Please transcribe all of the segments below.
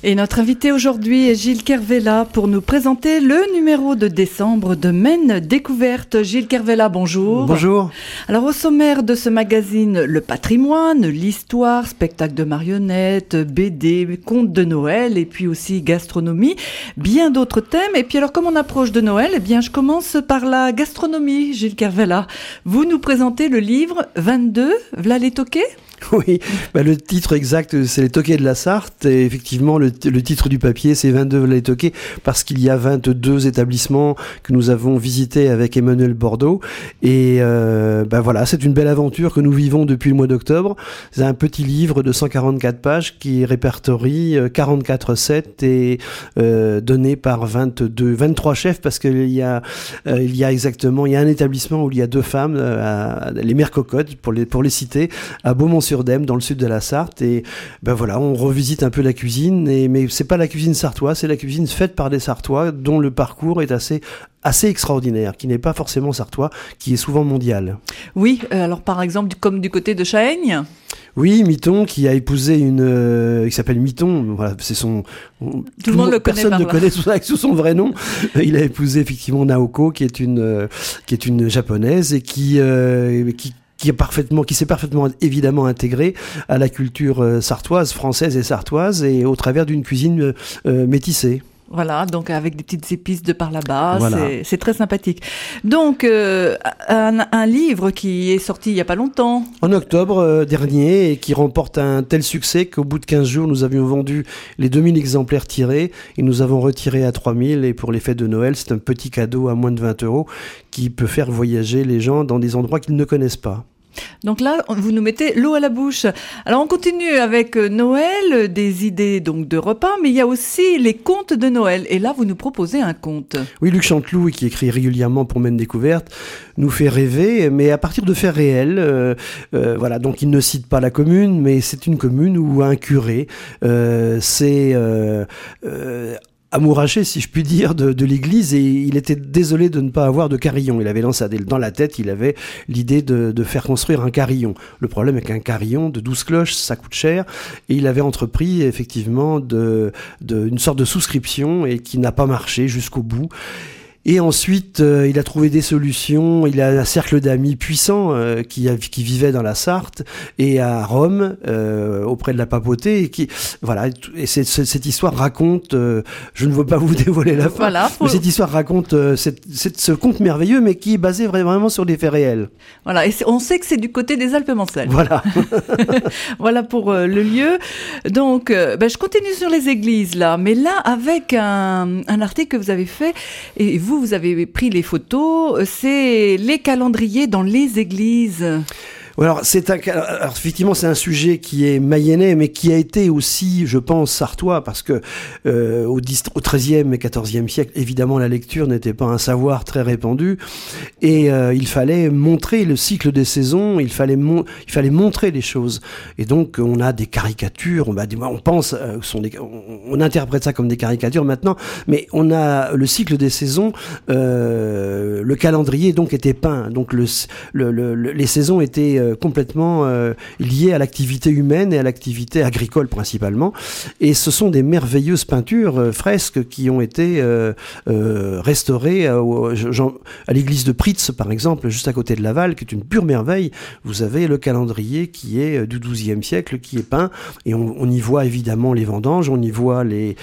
Et notre invité aujourd'hui est Gilles Kervella pour nous présenter le numéro de décembre de Maine Découverte. Gilles Kervella, bonjour. Bonjour. Alors au sommaire de ce magazine, le patrimoine, l'histoire, spectacle de marionnettes, BD, contes de Noël et puis aussi gastronomie, bien d'autres thèmes. Et puis alors comme on approche de Noël, eh bien je commence par la gastronomie, Gilles Kervella. Vous nous présentez le livre 22, v'là les toqués ? Oui, le titre exact, c'est les toqués de la Sarthe. Et effectivement, le titre du papier, c'est 22 les toqués, parce qu'il y a 22 établissements que nous avons visités avec Emmanuel Bordeaux. Et voilà, c'est une belle aventure que nous vivons depuis le mois d'octobre. C'est un petit livre de 144 pages qui répertorie 44 recettes et donné par 23 chefs, parce qu'il y a exactement, il y a un établissement où il y a 2 femmes, les Mères Cocottes, pour les citer, à Beaumont-sur-Dème, dans le sud de la Sarthe. Et on revisite un peu la cuisine, mais c'est pas la cuisine sartoise, c'est la cuisine faite par des Sartois, dont le parcours est assez extraordinaire, qui n'est pas forcément sartois, qui est souvent mondial. Oui, alors par exemple, comme du côté de Chahaigne. Oui, Miton, qui a épousé qui s'appelle Miton, voilà, c'est son... Tout le monde le connaît. Personne ne connaît sous son vrai nom. Il a épousé effectivement Naoko, qui est une japonaise et qui s'est parfaitement évidemment intégré à la culture sartoise, française et sartoise, et au travers d'une cuisine métissée. Voilà, donc avec des petites épices de par là-bas, voilà. C'est très sympathique. Donc, un livre qui est sorti il n'y a pas longtemps. En octobre dernier, et qui remporte un tel succès qu'au bout de 15 jours, nous avions vendu les 2000 exemplaires tirés, et nous avons retiré à 3000, et pour les fêtes de Noël, c'est un petit cadeau à moins de 20 € qui peut faire voyager les gens dans des endroits qu'ils ne connaissent pas. Donc là, vous nous mettez l'eau à la bouche. Alors on continue avec Noël, des idées donc de repas, mais il y a aussi les contes de Noël. Et là, vous nous proposez un conte. Oui, Luc Chanteloup, qui écrit régulièrement pour Maine Découverte, nous fait rêver, mais à partir de faits réels. Donc il ne cite pas la commune, mais c'est une commune où un curé amouraché, si je puis dire, de l'église, et il était désolé de ne pas avoir de carillon. Il avait dans la tête, il avait l'idée de faire construire un carillon. Le problème est qu'un carillon de 12 cloches, ça coûte cher, et il avait entrepris effectivement une sorte de souscription, et qui n'a pas marché jusqu'au bout. Et ensuite, il a trouvé des solutions. Il a un cercle d'amis puissants qui vivaient dans la Sarthe et à Rome, auprès de la papauté. Et cette histoire raconte, je ne veux pas vous dévoiler la fin, mais cette histoire raconte ce conte merveilleux, mais qui est basé vraiment sur des faits réels. Voilà, et on sait que c'est du côté des Alpes-Mancelles. Voilà. Voilà pour le lieu. Donc, je continue sur les églises là, mais là avec un article que vous avez fait, et vous avez pris les photos, c'est les calendriers dans les églises. Alors effectivement, c'est un sujet qui est mayennais, mais qui a été aussi, je pense, sartois, parce que au XIIIe et XIVe siècle, évidemment, la lecture n'était pas un savoir très répandu, et il fallait montrer le cycle des saisons, il fallait montrer les choses. Et donc, on a des caricatures, on pense, on interprète ça comme des caricatures maintenant, mais on a le cycle des saisons, le calendrier donc était peint, donc les saisons étaient complètement liées à l'activité humaine et à l'activité agricole principalement, et ce sont des merveilleuses peintures, fresques, qui ont été restaurées à l'église de Pritz par exemple, juste à côté de Laval, qui est une pure merveille. Vous avez le calendrier qui est du XIIe siècle, qui est peint, et on y voit évidemment les vendanges, on y voit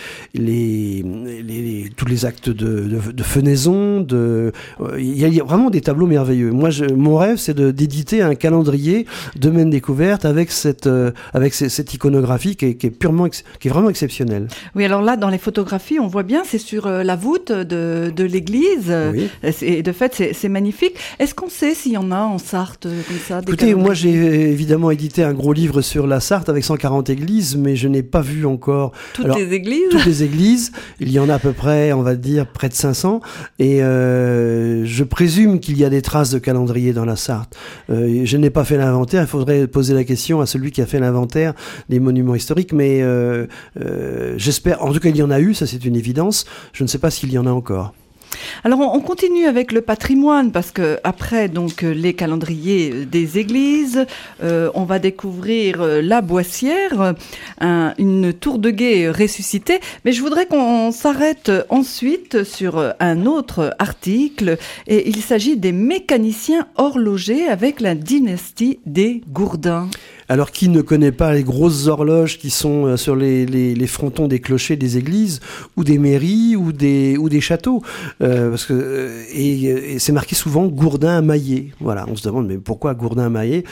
tous les actes de fenaison, il y a vraiment des tableaux merveilleux. Moi, mon rêve, c'est d'éditer un calendrier de Maine Découverte avec cette iconographie qui est vraiment exceptionnelle. Oui, alors là, dans les photographies, on voit bien, c'est sur la voûte de l'église. Oui. Et de fait, c'est magnifique. Est-ce qu'on sait s'il y en a en Sarthe comme ça? Écoutez, moi, j'ai évidemment édité un gros livre sur la Sarthe avec 140 églises, mais je n'ai pas vu encore toutes les églises. Toutes les églises. Il y en a à peu près, on va dire, près de 500. Et je présume qu'il y a des traces de calendrier dans la Sarthe. Je n'ai pas fait l'inventaire, il faudrait poser la question à celui qui a fait l'inventaire des monuments historiques, mais j'espère, en tout cas il y en a eu, ça c'est une évidence, je ne sais pas s'il y en a encore. Alors on continue avec le patrimoine parce que après donc les calendriers des églises, on va découvrir la Boissière, une tour de guet ressuscitée. Mais je voudrais qu'on s'arrête ensuite sur un autre article et il s'agit des mécaniciens horlogers avec la dynastie des Gourdins. Alors, qui ne connaît pas les grosses horloges qui sont sur les frontons des clochers des églises ou des mairies ou des châteaux, parce que et c'est marqué souvent Gourdin maillé. Voilà, on se demande mais pourquoi Gourdin maillé.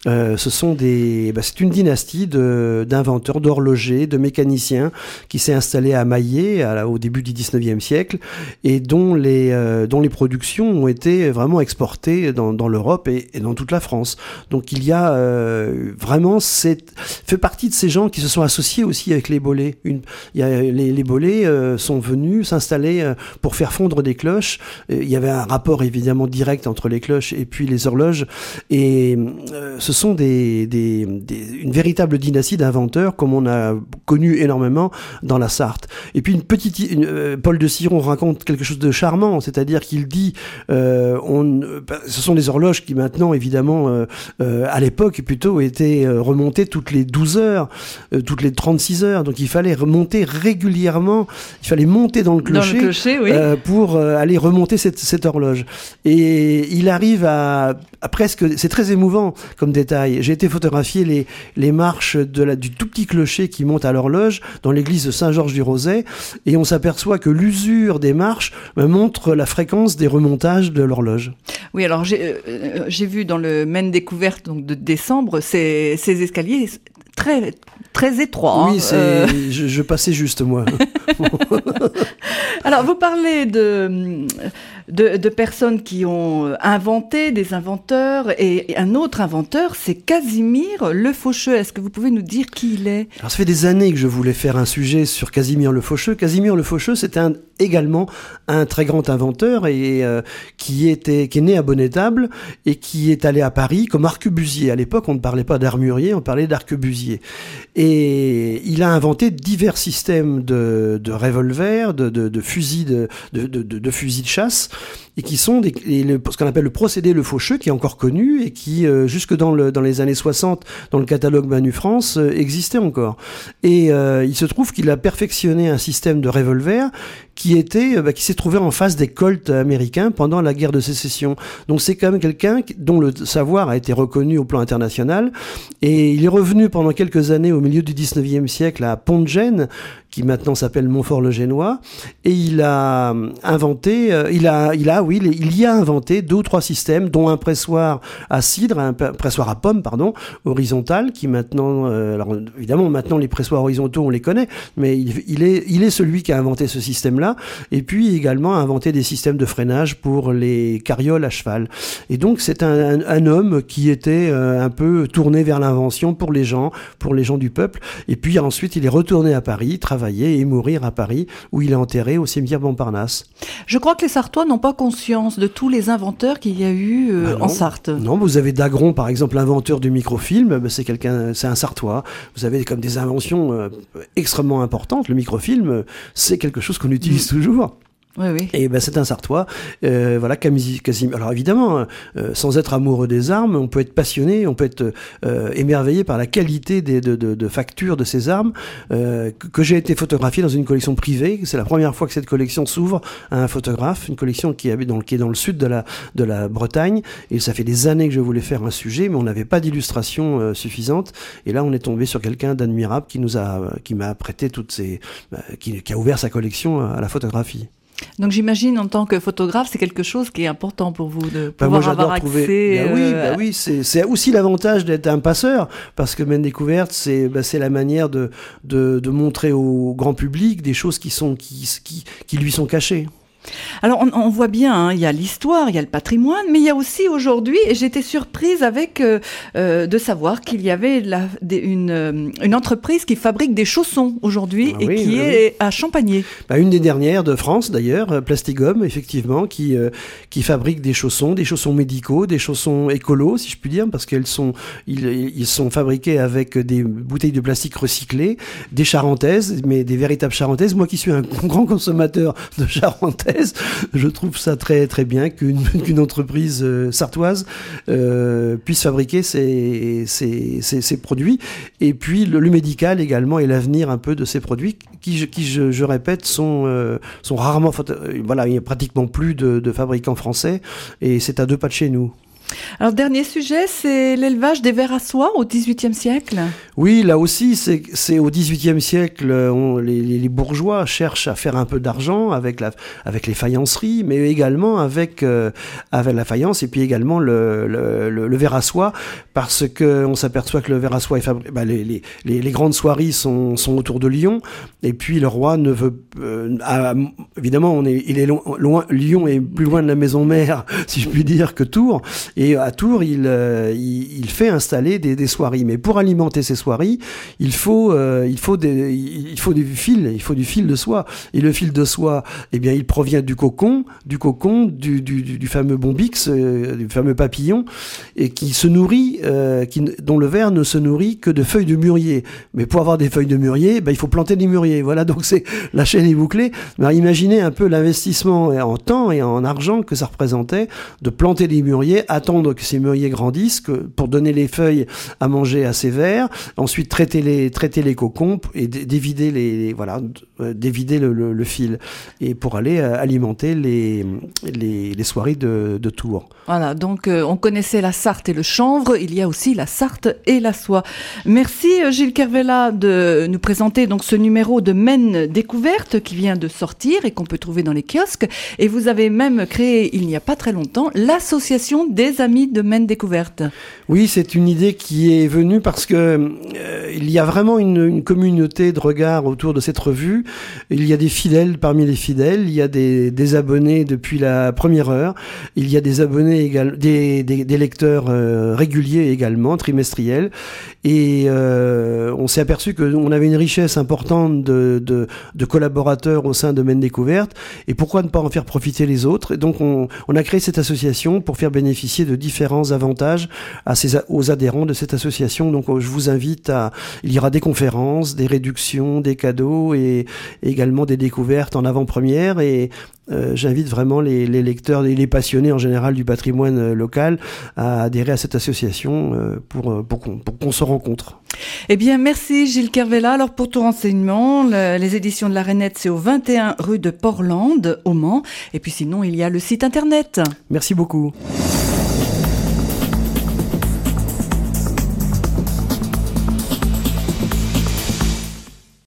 C'est une dynastie d'inventeurs, d'horlogers, de mécaniciens qui s'est installée à Maillé au début du 19e siècle et dont les productions ont été vraiment exportées dans l'Europe et dans toute la France. Donc il y a vraiment fait partie de ces gens qui se sont associés aussi avec les bolets. Les bolets sont venus s'installer pour faire fondre des cloches. Il y avait un rapport évidemment direct entre les cloches et puis les horloges. Et ce sont une véritable dynastie d'inventeurs comme on a connu énormément dans la Sarthe. Et puis Paul de Siron raconte quelque chose de charmant, c'est-à-dire qu'il dit ce sont des horloges qui maintenant évidemment à l'époque plutôt étaient remontées toutes les 12 heures, toutes les 36 heures, donc il fallait remonter régulièrement, il fallait monter dans le clocher oui. Pour aller remonter cette horloge. Et il arrive à presque, c'est très émouvant comme détail, j'ai été photographier les marches du tout petit clocher qui monte à l'horloge dans l'église de Saint-Georges-du-Roset et on s'aperçoit que l'usure des marches montre la fréquence des remontages de l'horloge. Oui, alors j'ai vu dans le Maine Découverte donc de décembre ces escaliers très très étroits. Oui, je passais juste moi. Alors vous parlez de personnes qui ont inventé, des inventeurs, et un autre inventeur, c'est Casimir Le Faucheux. Est-ce que vous pouvez nous dire qui il est ? Alors ça fait des années que je voulais faire un sujet sur Casimir Le Faucheux. Casimir Le Faucheux, c'était également un très grand inventeur et qui est né à Bonnetable et qui est allé à Paris comme arquebusier. À l'époque, on ne parlait pas d'armurier, on parlait d'arquebusier. Et il a inventé divers systèmes de revolvers, de fusils de fusils de chasse, et qui sont ce qu'on appelle le procédé Le Faucheux, qui est encore connu et qui jusque dans les années 60 dans le catalogue Manu France existait encore. Et il se trouve qu'il a perfectionné un système de revolver qui s'est trouvé en face des Colts américains pendant la guerre de sécession. Donc c'est quand même quelqu'un dont le savoir a été reconnu au plan international, et il est revenu pendant quelques années au milieu du 19e siècle à Pont-de-Gênes, qui maintenant s'appelle Montfort-le-Génois, et il a inventé, il y a inventé 2 ou 3 systèmes, dont un pressoir à cidre, un pressoir à pomme, horizontal, qui maintenant, alors évidemment maintenant les pressoirs horizontaux on les connaît, mais il est celui qui a inventé ce système-là, et puis également a inventé des systèmes de freinage pour les carrioles à cheval. Et donc c'est un homme qui était un peu tourné vers l'invention pour les gens du peuple, et puis ensuite il est retourné à Paris, travailler et mourir à Paris, où il est enterré au cimetière Montparnasse. Je crois que les Sartois n'ont pas conscience de tous les inventeurs qu'il y a eu en Sarthe. Non, vous avez Dagron, par exemple, l'inventeur du microfilm, c'est un Sartois. Vous avez comme des inventions extrêmement importantes. Le microfilm, c'est quelque chose qu'on utilise toujours. Oui, oui. Et c'est un Sartois, voilà, Casimir. Alors évidemment, sans être amoureux des armes, on peut être passionné, on peut être émerveillé par la qualité de facture de ces armes, que j'ai été photographié dans une collection privée. C'est la première fois que cette collection s'ouvre à un photographe, une collection qui est dans le sud de la Bretagne. Et ça fait des années que je voulais faire un sujet, mais on n'avait pas d'illustration suffisante. Et là, on est tombé sur quelqu'un d'admirable qui m'a prêté qui a ouvert sa collection à la photographie. Donc j'imagine en tant que photographe, c'est quelque chose qui est important pour vous de pouvoir avoir accès. Oui, c'est aussi l'avantage d'être un passeur, parce que Maine Découverte, c'est la manière de montrer au grand public des choses qui lui sont cachées. Alors on voit bien, il y a l'histoire, il y a le patrimoine, mais il y a aussi aujourd'hui, et j'étais surprise de savoir qu'il y avait une entreprise qui fabrique des chaussons aujourd'hui est à Champagné. Une des dernières de France d'ailleurs, Plastigum, effectivement, qui fabrique des chaussons médicaux, des chaussons écolos, si je puis dire, parce ils sont fabriqués avec des bouteilles de plastique recyclées, des charentaises, mais des véritables charentaises. Moi qui suis un grand consommateur de charentaises, parenthèse. Je trouve ça très très bien qu'une entreprise sartoise puisse fabriquer ces produits. Et puis le médical également est l'avenir un peu de ces produits qui je répète, sont rarement... Voilà, il n'y a pratiquement plus de fabricants français et c'est à 2 pas de chez nous. Alors, dernier sujet, c'est l'élevage des vers à soie au XVIIIe siècle. Oui, là aussi, c'est au XVIIIe siècle, les bourgeois cherchent à faire un peu d'argent avec les faïenceries, mais également avec la faïence et puis également le ver à soie, parce que on s'aperçoit que le ver à soie est fabriqué. Les grandes soieries sont autour de Lyon, et puis le roi ne veut évidemment il est loin. Lyon est plus loin de la maison mère, si je puis dire, que Tours. Et à Tours, il fait installer des soieries. Mais pour alimenter ces soieries, il faut du fil de soie. Et le fil de soie, eh bien, il provient du cocon, du fameux bombix, du fameux papillon, et qui se nourrit, dont le ver ne se nourrit que de feuilles de mûrier. Mais pour avoir des feuilles de mûrier, il faut planter des mûriers. Voilà, donc la chaîne est bouclée. Mais imaginez un peu l'investissement en temps et en argent que ça représentait de planter des mûriers, attendre que ces mûriers grandissent pour donner les feuilles à manger à ces vers, ensuite traiter les cocons et dévider dévider le fil, et pour aller alimenter les soieries de Tours. Voilà, donc on connaissait la Sarthe et le chanvre, il y a aussi la Sarthe et la soie. Merci Gilles Kervella de nous présenter donc ce numéro de Maine Découverte qui vient de sortir et qu'on peut trouver dans les kiosques. Et vous avez même créé, il n'y a pas très longtemps, l'association des Amis de Maine Découverte. Oui, c'est une idée qui est venue parce que il y a vraiment une communauté de regard autour de cette revue. Il y a des fidèles parmi les fidèles, il y a des abonnés depuis la première heure, il y a des abonnés des lecteurs réguliers également, trimestriels, et on s'est aperçu qu'on avait une richesse importante de collaborateurs au sein de Maine Découverte, et pourquoi ne pas en faire profiter les autres. Et donc on a créé cette association pour faire bénéficier de différents avantages aux adhérents de cette association. Donc je vous invite il y aura des conférences, des réductions, des cadeaux et également des découvertes en avant-première, et j'invite vraiment les lecteurs et les passionnés en général du patrimoine local à adhérer à cette association pour qu'on se rencontre. Eh bien, merci Gilles Kervella. Alors, pour tout renseignement, les éditions de la Rainette, c'est au 21 rue de Portland, au Mans. Et puis sinon, il y a le site internet. Merci beaucoup.